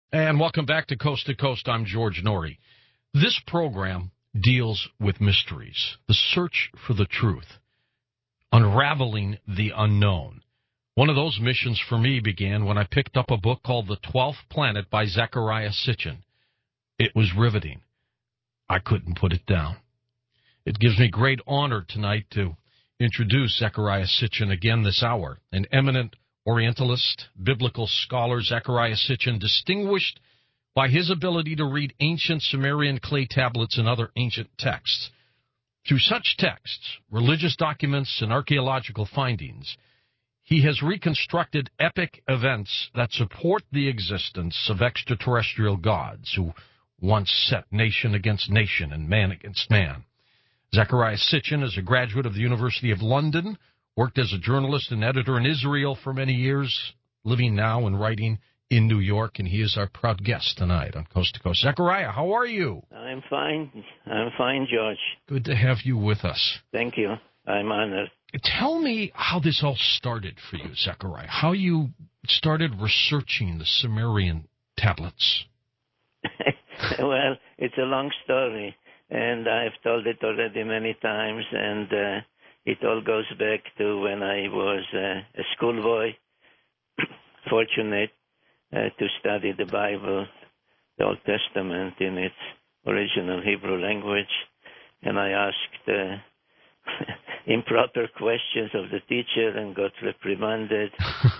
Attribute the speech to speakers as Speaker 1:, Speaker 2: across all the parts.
Speaker 1: And welcome back to Coast. I'm George Norrie. This program deals with mysteries, the search for the truth, unraveling the unknown. One of those missions for me began when I picked up a book called The 12th Planet by Zecharia Sitchin. It was riveting. I couldn't put it down. It gives me great honor tonight to introduce Zecharia Sitchin again this hour, an eminent Orientalist, biblical scholar. Zecharia Sitchin, distinguished by his ability to read ancient Sumerian clay tablets and other ancient texts. Through such texts, religious documents, and archaeological findings, he has reconstructed epic events that support the existence of extraterrestrial gods who once set nation against nation and man against man. Zecharia Sitchin is a graduate of the University of London, worked as a journalist and editor in Israel for many years, living now and writing in New York, and he is our proud guest tonight on Coast to Coast. Zecharia, how are you?
Speaker 2: I'm fine, George.
Speaker 1: Good to have you with us.
Speaker 2: Thank you. I'm honored.
Speaker 1: Tell me how this all started for you, Zecharia, how you started researching the Sumerian tablets.
Speaker 2: Well, it's a long story, and I've told it already many times, and it all goes back to when I was a schoolboy, fortunate to study the Bible, the Old Testament in its original Hebrew language, and I asked improper questions of the teacher and got reprimanded,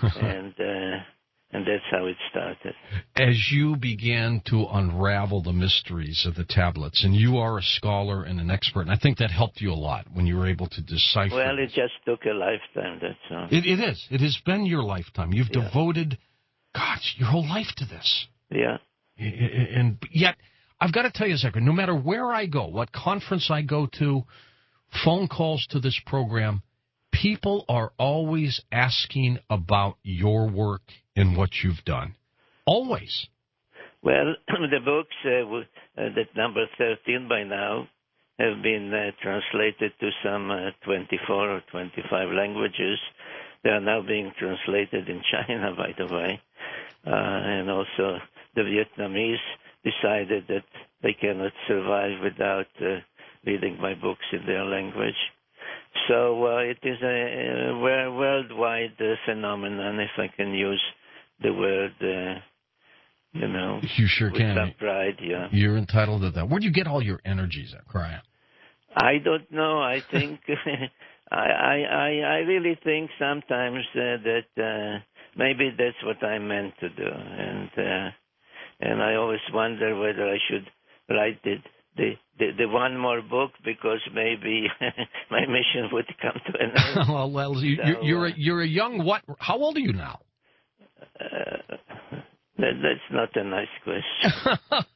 Speaker 2: and that's how it started.
Speaker 1: As you began to unravel the mysteries of the tablets, and you are a scholar and an expert, and I think that helped you a lot when you were able to decipher.
Speaker 2: Well, it just took a lifetime, that's all.
Speaker 1: It is. It has been your lifetime. You've devoted, your whole life to this.
Speaker 2: Yeah.
Speaker 1: And yet, I've got to tell you, Zecharia, no matter where I go, what conference I go to, phone calls to this program, people are always asking about your work and what you've done. Always.
Speaker 2: Well, the books, that number 13 by now, have been translated to some 24 or 25 languages. They are now being translated in China, by the way. And also the Vietnamese decided that they cannot survive without reading my books in their language. So it is a worldwide phenomenon, if I can use the word,
Speaker 1: You sure
Speaker 2: with
Speaker 1: can.
Speaker 2: some pride, yeah.
Speaker 1: You're entitled to that. Where do you get all your energy, Zecharia?
Speaker 2: I don't know. I think, I really think sometimes that maybe that's what I'm meant to do. And I always wonder whether I should write the one more book, because maybe my mission would come to an end.
Speaker 1: Well, you're a young what? How old are you now?
Speaker 2: That's not a nice question.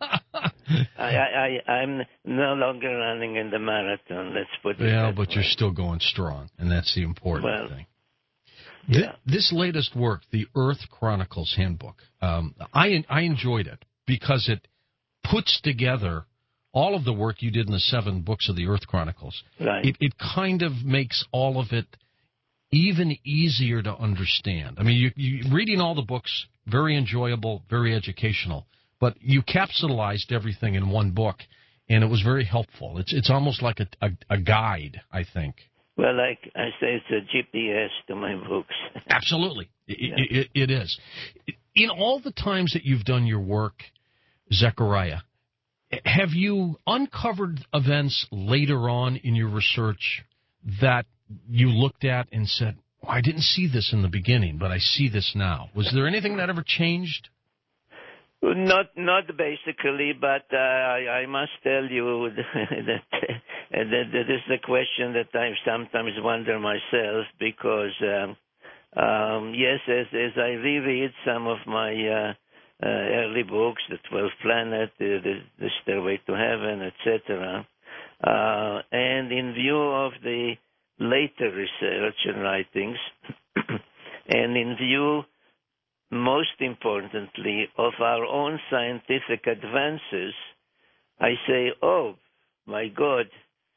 Speaker 2: I'm no longer running in the marathon. Let's put it that
Speaker 1: but
Speaker 2: way.
Speaker 1: you're still going strong, and that's the important thing.
Speaker 2: Yeah.
Speaker 1: This latest work, the Earth Chronicles Handbook, I enjoyed it because it puts together all of the work you did in the 7 books of the Earth Chronicles.
Speaker 2: Right.
Speaker 1: It kind of makes all of it even easier to understand. I mean, you reading all the books, very enjoyable, very educational, but you capsulized everything in one book, and it was very helpful. It's almost like a guide, I think.
Speaker 2: Well, like I say, it's a GPS to my books.
Speaker 1: Absolutely. It is. In all the times that you've done your work, Zecharia, have you uncovered events later on in your research that you looked at and said, oh, I didn't see this in the beginning, but I see this now? Was there anything that ever changed?
Speaker 2: Not basically, but I must tell you that is the question that I sometimes wonder myself, because yes, as I reread some of my early books, The 12th Planet, the Stairway to Heaven, etc., and in view of the later research and writings, and in view, most importantly, of our own scientific advances, I say, oh, my God,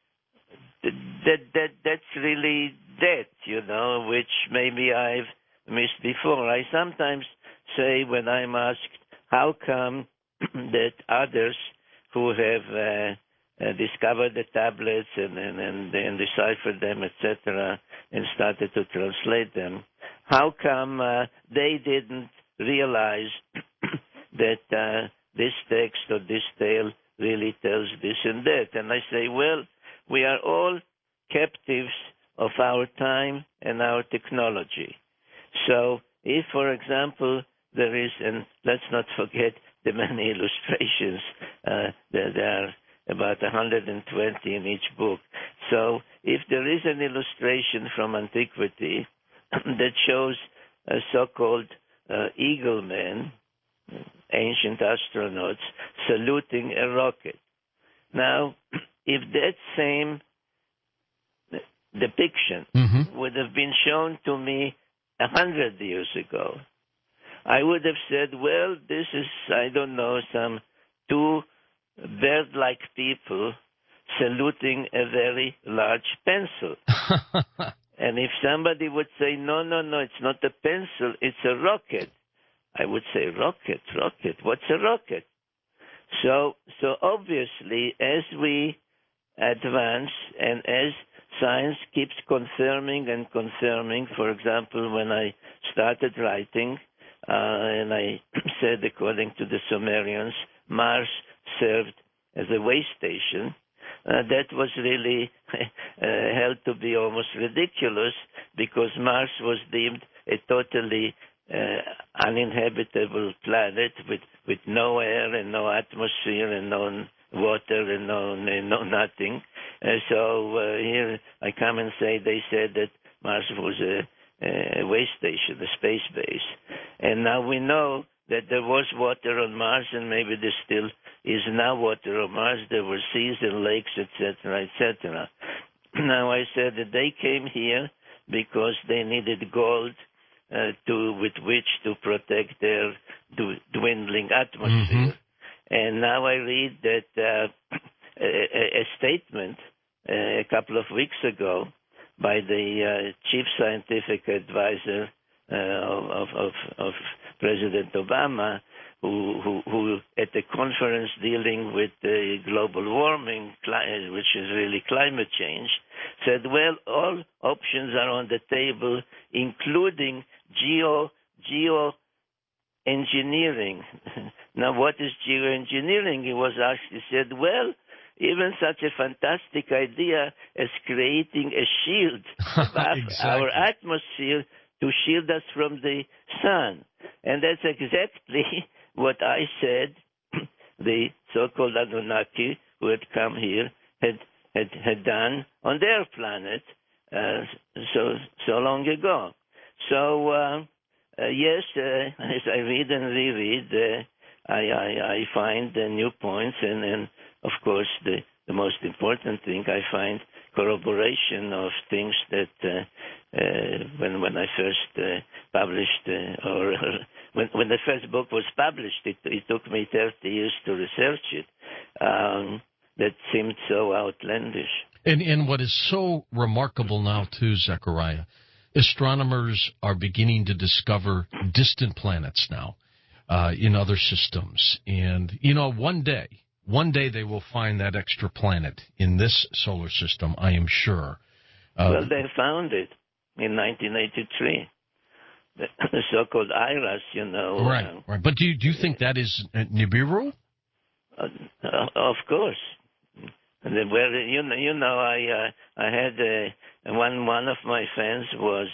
Speaker 2: that's really that, which maybe I've missed before. I sometimes say, when I'm asked, how come that others who have discovered the tablets and deciphered them, etc., and started to translate them, how come they didn't realize that this text or this tale really tells this and that? And I say, well, we are all captives of our time and our technology. So if, for example, there is, and let's not forget the many illustrations, there are about 120 in each book. So if there is an illustration from antiquity that shows a so-called eagle men, ancient astronauts, saluting a rocket. Now, if that same depiction would have been shown to me 100 years ago, I would have said, well, this is, I don't know, some two bird-like people saluting a very large pencil. And if somebody would say, no, it's not a pencil, it's a rocket, I would say, rocket, what's a rocket? So obviously, as we advance and as science keeps confirming, for example, when I started writing, and I said, according to the Sumerians, Mars served as a way station, that was really held to be almost ridiculous, because Mars was deemed a totally uninhabitable planet with no air and no atmosphere and no water and no nothing. So here I come and say they said that Mars was a way station, a space base. And now we know that there was water on Mars, and maybe there still is now water on Mars. There were seas and lakes, etc., etc. Now I said that they came here because they needed gold with which to protect their dwindling atmosphere. And now I read that a statement a couple of weeks ago by the chief scientific advisor of President Obama, who at a conference dealing with global warming, which is really climate change, said, well, all options are on the table, including geoengineering. Now, what is geoengineering? He was asked, he said, well, even such a fantastic idea as creating a shield above our atmosphere to shield us from the sun. And that's exactly what I said the so-called Anunnaki who had come here had done on their planet so long ago. So, yes, as I read and reread, I find new points, and of course, the most important thing, I find corroboration of things that when I first published, or when the first book was published, it took me 30 years to research it. That seemed so outlandish.
Speaker 1: And what is so remarkable now, too, Zechariah, astronomers are beginning to discover distant planets now in other systems. And, one day they will find that extra planet in this solar system, I am sure.
Speaker 2: Well, they found it in 1983. The so-called IRAS,
Speaker 1: Right. But do you think that is Nibiru?
Speaker 2: Of course. Well, I had one of my friends was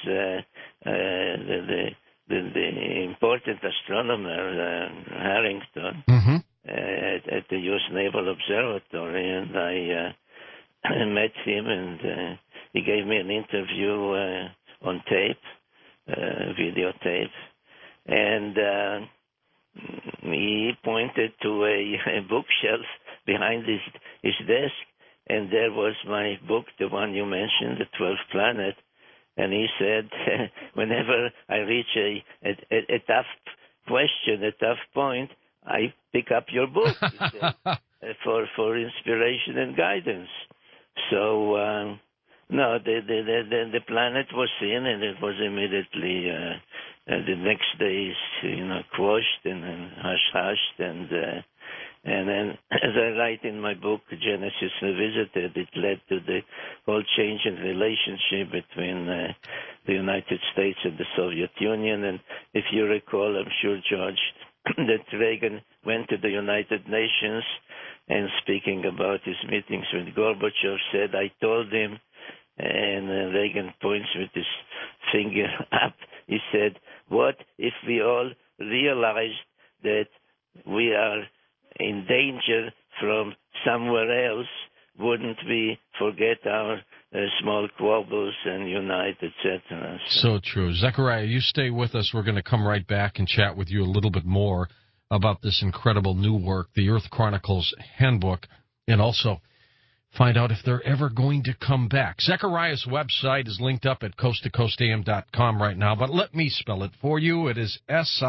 Speaker 2: the important astronomer Harrington at the U.S. Naval Observatory, and I met him, and he gave me an interview on tape, videotape, and he pointed to a bookshelf behind his desk, and there was my book, the one you mentioned, The 12th Planet. And he said, whenever I reach a tough question, a tough point, I pick up your book, he said, for inspiration and guidance. So No, the planet was seen, and it was immediately the next day, quashed and hush-hushed, and then, as I write in my book, Genesis Revisited, it led to the whole change in relationship between the United States and the Soviet Union. And if you recall, I'm sure, George, that Reagan went to the United Nations and speaking about his meetings with Gorbachev said, I told him, and Reagan points with his finger up, he said, what if we all realized that we are in danger from somewhere else? Wouldn't we forget our small quabbles and unite, etc.?
Speaker 1: So true. Zechariah, you stay with us. We're going to come right back and chat with you a little bit more about this incredible new work, the Earth Chronicles Handbook, and also find out if they're ever going to come back. Zechariah's website is linked up at coasttocoastam.com right now, but let me spell it for you. It is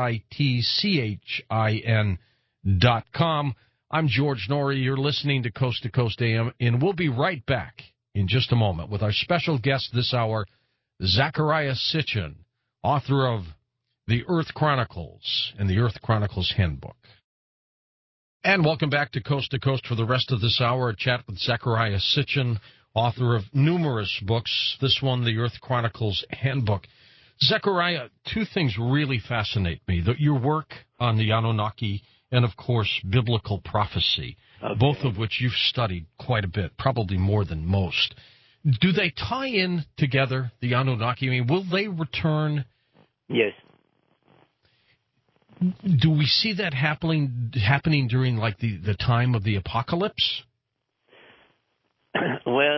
Speaker 1: SITCHIN.com. I'm George Norrie. You're listening to Coast to Coast AM, and we'll be right back in just a moment with our special guest this hour, Zechariah Sitchin, author of The Earth Chronicles and the Earth Chronicles Handbook. And welcome back to Coast for the rest of this hour. A chat with Zechariah Sitchin, author of numerous books. This one, the Earth Chronicles Handbook. Zechariah, two things really fascinate me. Your work on the Anunnaki and, of course, biblical prophecy, both of which you've studied quite a bit, probably more than most. Do they tie in together, the Anunnaki? I mean, will they return?
Speaker 2: Yes.
Speaker 1: Do we see that happening during, like, the time of the apocalypse?
Speaker 2: Well,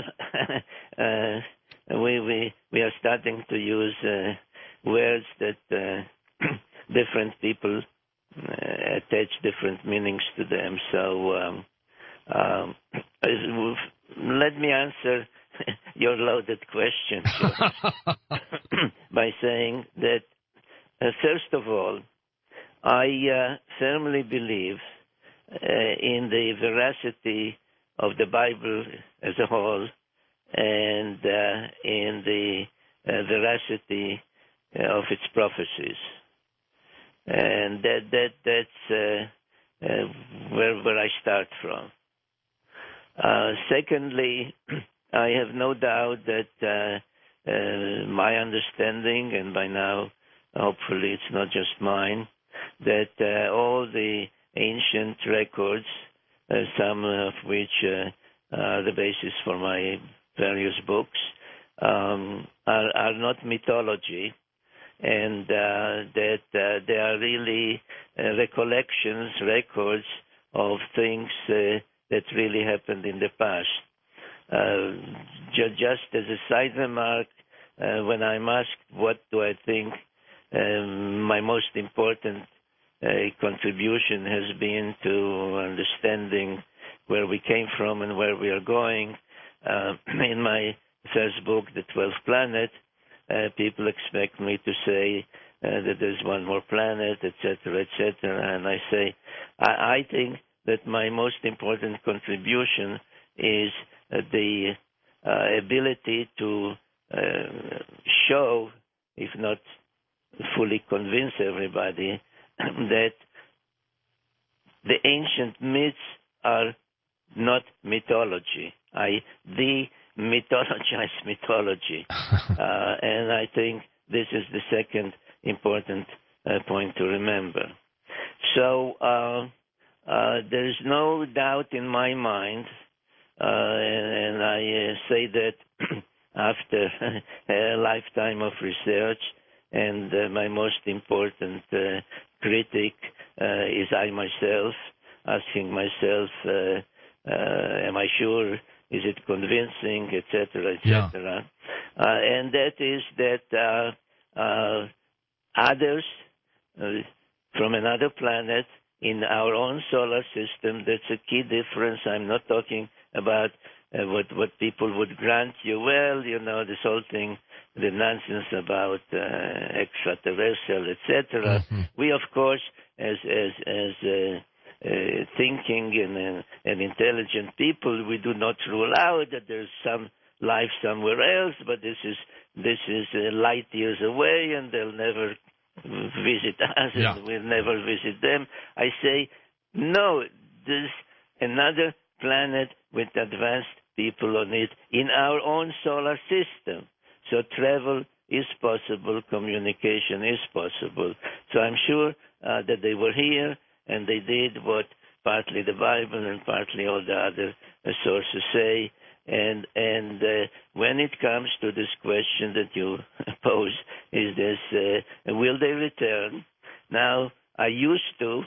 Speaker 2: we are starting to use words that different people attach different meanings to them. So let me answer your loaded question by saying that, first of all, I firmly believe in the veracity of the Bible as a whole and in the veracity of its prophecies. And that's where I start from. Secondly, I have no doubt that my understanding, and by now hopefully it's not just mine, that all the ancient records, some of which are the basis for my various books, are not mythology, and that they are really records of things that really happened in the past. Just as a side remark, when I'm asked what do I think my most important contribution has been to understanding where we came from and where we are going, in my first book, The 12th Planet, people expect me to say that there's one more planet, etc., etc., and I say, I think that my most important contribution is the ability to show, if not fully convince everybody, that the ancient myths are not mythology. I de-mythologize mythology. And I think this is the second important point to remember. So there is no doubt in my mind, and I say that after a lifetime of research, and my most important critic is I myself, asking myself, am I sure, is it convincing, etc., etc. Yeah. And that is that others from another planet in our own solar system, that's a key difference. I'm not talking about what people would grant you. Well, this whole thing, the nonsense about extraterrestrial, etc. Mm-hmm. We, of course, as thinking and intelligent people, we do not rule out that there's some life somewhere else, but this is light years away, and they'll never visit us, and we'll never visit them. I say, no, there's another planet with advanced people on it in our own solar system. So travel is possible, communication is possible. So I'm sure that they were here, and they did what partly the Bible and partly all the other sources say. And when it comes to this question that you pose, is this, will they return? Now, I used to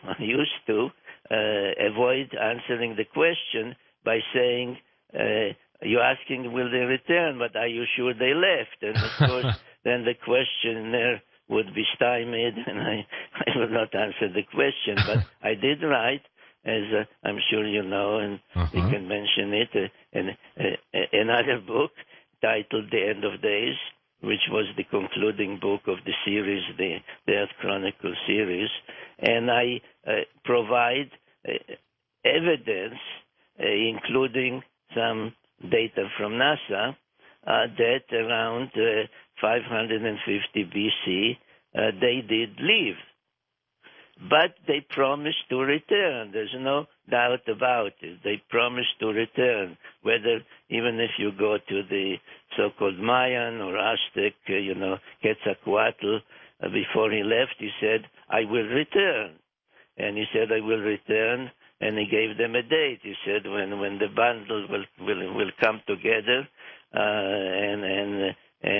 Speaker 2: avoid answering the question by saying, you're asking, will they return, but are you sure they left? And of course, then the questioner would be stymied, and I will not answer the question. But I did write, as I'm sure you know, and you can mention it, another book titled The End of Days, which was the concluding book of the series, the Earth Chronicle series. And I provide evidence, including some data from NASA, that around 550 BC, they did leave. But they promised to return. There's no doubt about it. They promised to return. Whether, even if you go to the so-called Mayan or Aztec, Quetzalcoatl, before he left, he said, I will return. And he said, I will return, and he gave them a date. He said, when the bundle will come together, and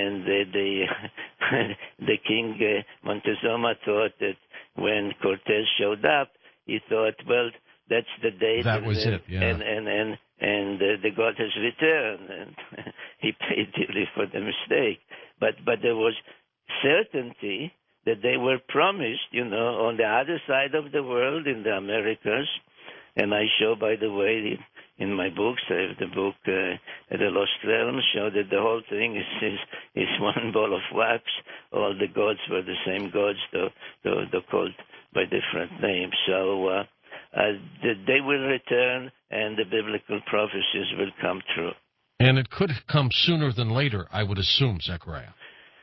Speaker 2: the king Montezuma thought that when Cortez showed up, he thought, well, that's the date.
Speaker 1: That was it, yeah.
Speaker 2: And the God has returned, and he paid dearly for the mistake. But there was certainty that they were promised, on the other side of the world, in the Americas. And I show, by the way, in my books, I have the book The Lost Realms, show that the whole thing is one ball of wax. All the gods were the same gods, though called by different names. So they will return, and the biblical prophecies will come true.
Speaker 1: And it could come sooner than later, I would assume, Zechariah.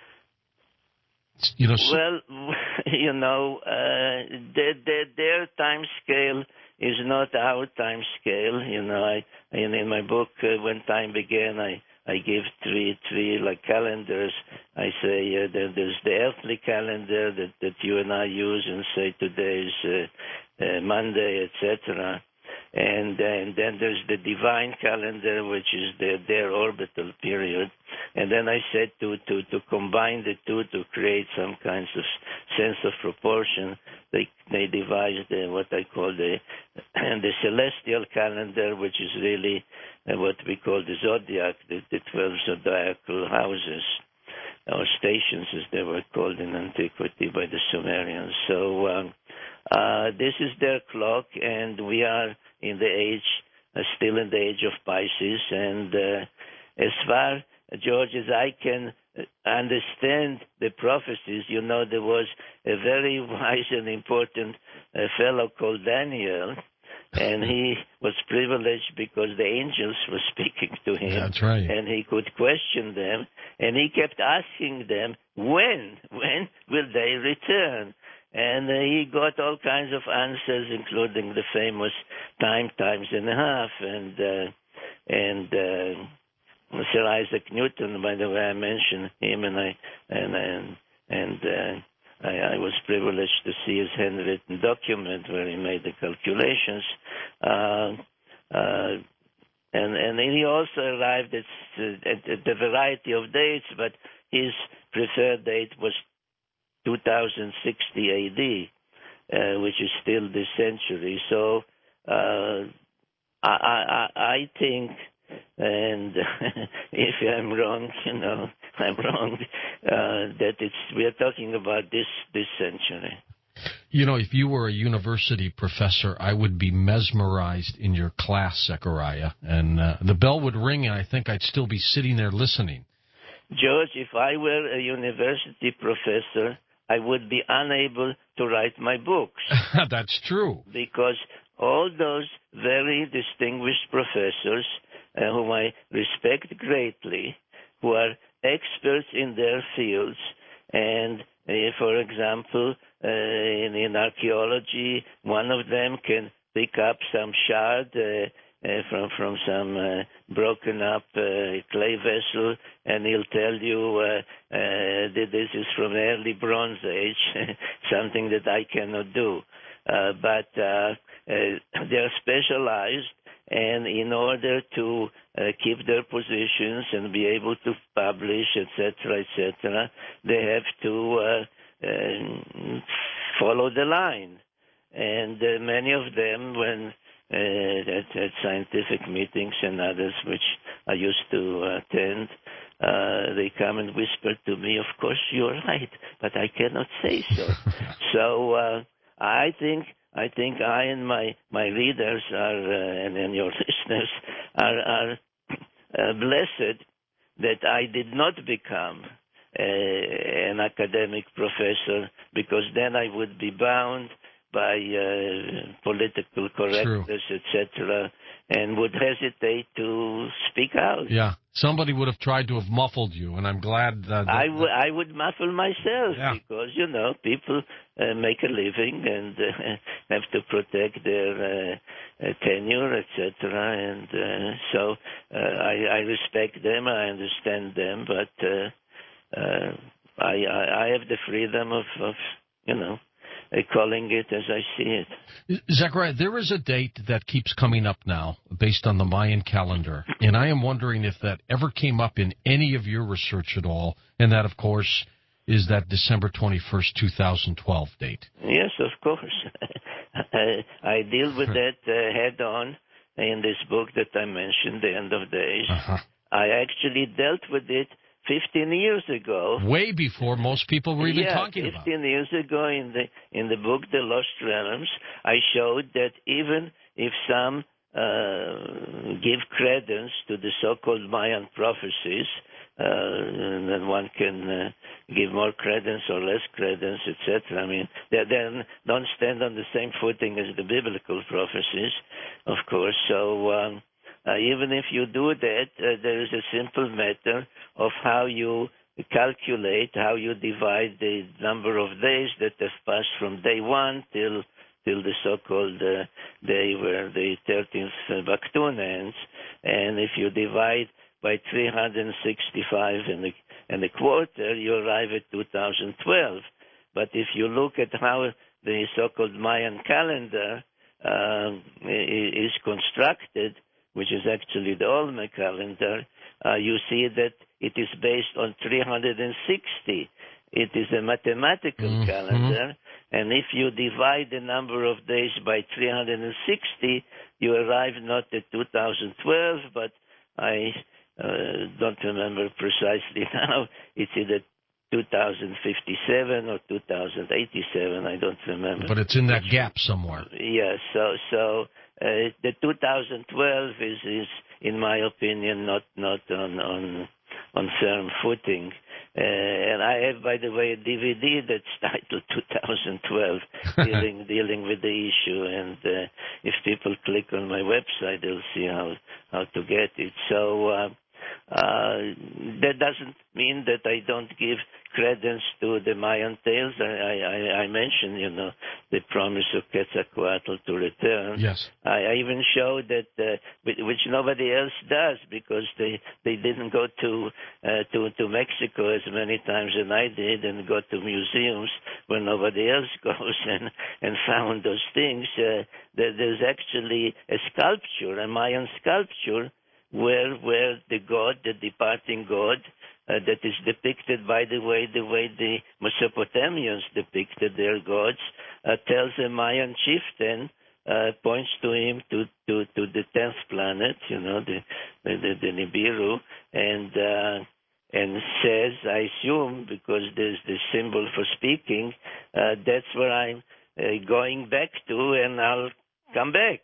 Speaker 2: Well, their time scale is not our time scale. In my book, When Time Began, I give three like calendars. I say there's the earthly calendar that you and I use, and say today's Monday, etc. And then there's the divine calendar, which is their orbital period. And then I said to combine the two to create some kinds of sense of proportion, they devised what I call the celestial calendar, which is really what we call the zodiac, the 12 zodiacal houses, or stations as they were called in antiquity by the Sumerians. So this is their clock, and we are in the age, still in the age of Pisces. And as far, George, as I can understand the prophecies, there was a very wise and important fellow called Daniel, and he was privileged because the angels were speaking to him.
Speaker 1: That's right.
Speaker 2: And he could question them, and he kept asking them, when will they return? And he got all kinds of answers, including the famous times and a half, and Sir Isaac Newton. By the way, I mentioned him, and I was privileged to see his handwritten document where he made the calculations. And he also arrived at the variety of dates, but his preferred date was 2060 AD, which is still this century. So I think, and if I'm wrong, I'm wrong, that we are talking about this century.
Speaker 1: If you were a university professor, I would be mesmerized in your class, Zechariah, and the bell would ring, and I think I'd still be sitting there listening.
Speaker 2: George, if I were a university professor, I would be unable to write my books.
Speaker 1: That's true.
Speaker 2: Because all those very distinguished professors whom I respect greatly, who are experts in their fields. And for example, in archaeology, one of them can pick up some shard from some broken up clay vessel, and he'll tell you that this is from the early Bronze Age, something that I cannot do. But they're specialized, and in order to keep their positions and be able to publish, etc., they have to follow the line. And many of them, when at scientific meetings and others which I used to attend, they come and whisper to me, "Of course you're right, but I cannot say so." So I think I and my readers are, and your listeners are blessed that I did not become an academic professor, because then I would be bound by political correctness, etc., and would hesitate to speak out.
Speaker 1: Yeah, somebody would have tried to have muffled you, and I'm glad that
Speaker 2: I would muffle myself,
Speaker 1: yeah.
Speaker 2: because people make a living and have to protect their tenure, etc. And so I respect them, I understand them, but I have the freedom of calling it as I see it.
Speaker 1: Zechariah, there is a date that keeps coming up now based on the Mayan calendar, and I am wondering if that ever came up in any of your research at all, and that, of course, is that December 21st, 2012 date.
Speaker 2: Yes, of course. I deal with that head-on in this book that I mentioned, The End of Days.
Speaker 1: Uh-huh.
Speaker 2: I actually dealt with it 15 years ago.
Speaker 1: Way before most people were even talking about it.
Speaker 2: 15 years ago in the book The Lost Realms, I showed that even if some give credence to the so-called Mayan prophecies, and then one can give more credence or less credence, etc. I mean, they then don't stand on the same footing as the biblical prophecies, of course. So even if you do that, there is a simple matter of how you calculate, how you divide the number of days that have passed from day one till the so-called day where the 13th Baktun ends. And if you divide by 365 and a quarter, you arrive at 2012. But if you look at how the so-called Mayan calendar is constructed, which is actually the Olmec calendar, you see that it is based on 360. It is a mathematical calendar, and if you divide the number of days by 360, you arrive not at 2012, but I don't remember precisely now. It's either 2057 or 2087. I don't remember.
Speaker 1: But it's in that gap somewhere.
Speaker 2: Yes. So the 2012 is, in my opinion, not on firm footing. And I have, by the way, a DVD that's titled 2012, dealing with the issue. And if people click on my website, they'll see how to get it. So that doesn't mean that I don't give credence to the Mayan tales. I mentioned, the promise of Quetzalcoatl to return.
Speaker 1: Yes.
Speaker 2: I even show that, which nobody else does, because they didn't go to Mexico as many times as I did, and go to museums where nobody else goes and found those things. There's actually a sculpture, a Mayan sculpture, where the god, the departing god, that is depicted, by the way the Mesopotamians depicted their gods, tells a Mayan chieftain, points to him to the 10th planet, the Nibiru, and says, I assume, because there's the symbol for speaking, that's where I'm going back to, and I'll come back.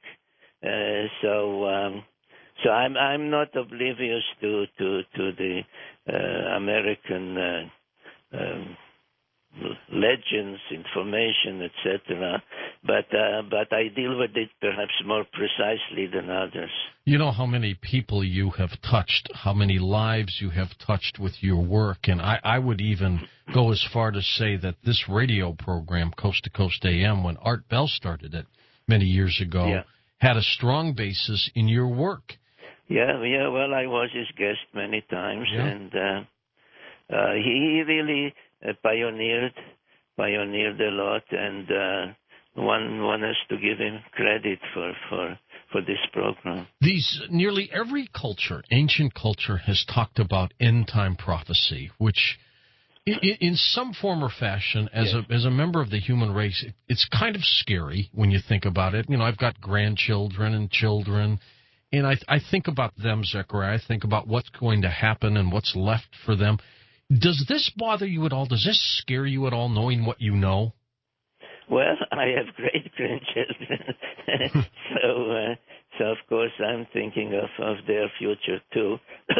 Speaker 2: So I'm not oblivious to the American legends, information, etc. But I deal with it perhaps more precisely than others.
Speaker 1: You know how many people you have touched, how many lives you have touched with your work, and I would even go as far to say that this radio program, Coast to Coast AM, when Art Bell started it many years ago, had a strong basis in your work.
Speaker 2: Yeah, well, I was his guest many times, and he really pioneered a lot, and one has to give him credit for this program.
Speaker 1: Nearly every culture, ancient culture, has talked about end-time prophecy, which in some form or fashion, as a member of the human race, it's kind of scary when you think about it. You know, I've got grandchildren and children, and I think about them, Zechariah. I think about what's going to happen and what's left for them. Does this bother you at all? Does this scare you at all, knowing what you know?
Speaker 2: Well, I have great grandchildren, so of course I'm thinking of their future too.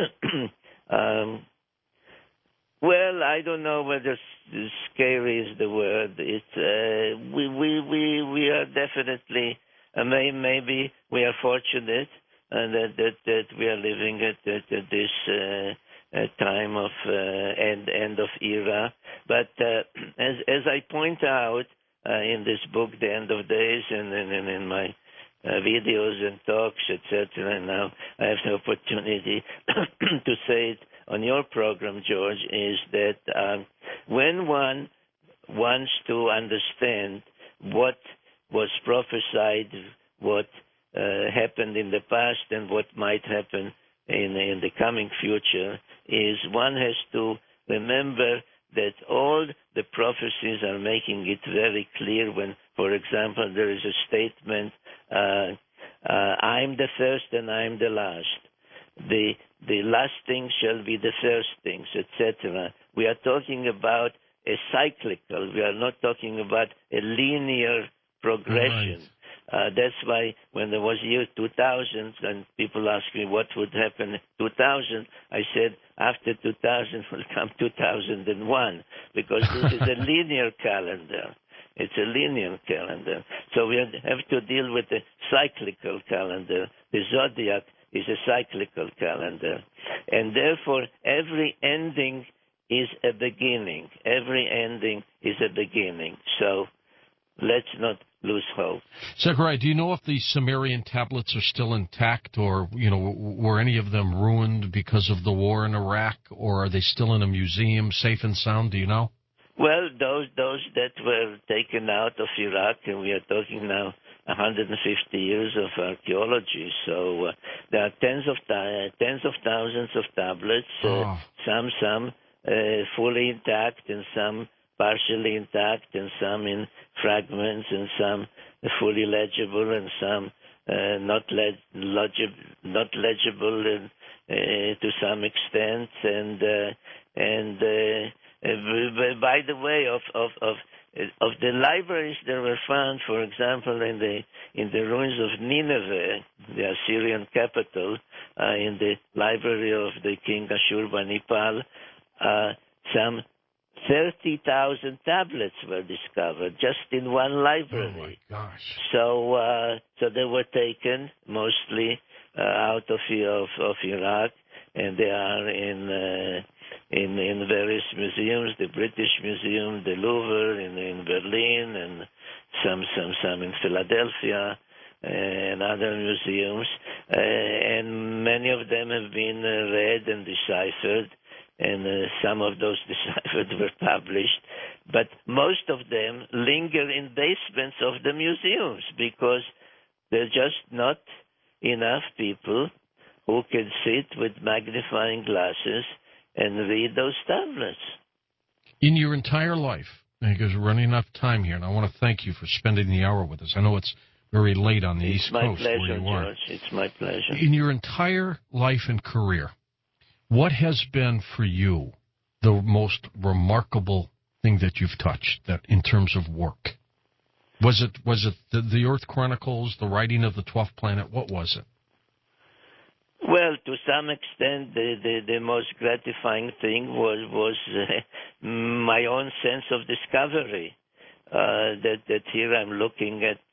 Speaker 2: Well, I don't know whether scary is the word. It's we are definitely maybe we are fortunate that we are living at this time of end of era. But as I point out in this book, The End of Days, and in my videos and talks, etc., and now I have the opportunity to say it on your program, George, is that when one wants to understand what was prophesied, what happened in the past, and what might happen in the coming future, is one has to remember that all the prophecies are making it very clear when, for example, there is a statement, I'm the first and I'm the last. The last thing shall be the first things, etc. We are talking about a cyclical. We are not talking about a linear progression. Right. That's why when there was year 2000 and people ask me what would happen in 2000, I said after 2000 will come 2001 because this is a linear calendar. It's a linear calendar. So we have to deal with the cyclical calendar. The zodiac is a cyclical calendar. And therefore, every ending is a beginning. Every ending is a beginning. So let's not lose hope.
Speaker 1: Zechariah, do you know if the Sumerian tablets are still intact, or, were any of them ruined because of the war in Iraq, or are they still in a museum, safe and sound? Do you know?
Speaker 2: Well, those that were taken out of Iraq, and we are talking now 150 years of archaeology. So there are tens of thousands of tablets, some fully intact, and some partially intact, and some in fragments, and some fully legible, and some not legible to some extent. And by the way, of the libraries that were found, for example, in the ruins of Nineveh, the Assyrian capital, in the library of the king Ashurbanipal, some 30,000 tablets were discovered just in one library.
Speaker 1: Oh my gosh!
Speaker 2: So they were taken mostly out of Iraq, and they are in various museums, the British Museum, the Louvre in Berlin, and some in Philadelphia, and other museums, and many of them have been read and deciphered, and some of those deciphered were published, but most of them linger in basements of the museums because there are just not enough people who can sit with magnifying glasses and read those tablets.
Speaker 1: In your entire life, because we're running out of time here, and I want to thank you for spending the hour with us. I know it's very late on the East Coast where you are.
Speaker 2: George. It's my pleasure.
Speaker 1: In your entire life and career, what has been for you the most remarkable thing that you've touched, that in terms of work? Was it the Earth Chronicles, the writing of the 12th Planet? What was it?
Speaker 2: Well, to some extent, the most gratifying thing was my own sense of discovery. That here I'm looking at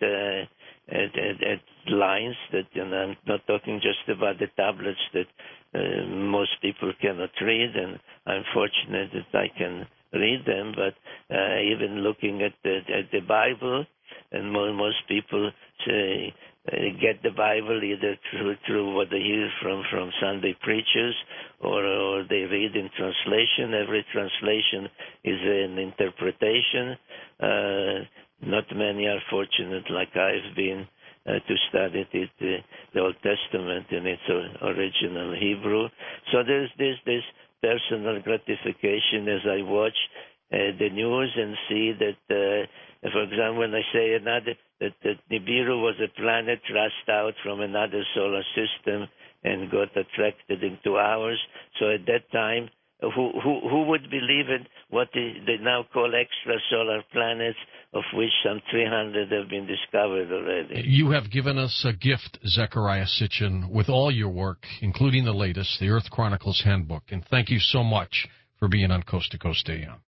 Speaker 2: lines that, and I'm not talking just about the tablets that most people cannot read, and I'm fortunate that I can read them. But even looking at the Bible, and most people say, get the Bible either through what they hear from Sunday preachers, or they read in translation. Every translation is an interpretation. Not many are fortunate like I've been to study the Old Testament in its original Hebrew. So there's this personal gratification as I watch the news and see that, for example, when I say that Nibiru was a planet thrust out from another solar system and got attracted into ours. So at that time, who would believe in what they now call extrasolar planets, of which some 300 have been discovered already?
Speaker 1: You have given us a gift, Zecharia Sitchin, with all your work, including the latest, the Earth Chronicles Handbook. And thank you so much for being on Coast to Coast AM.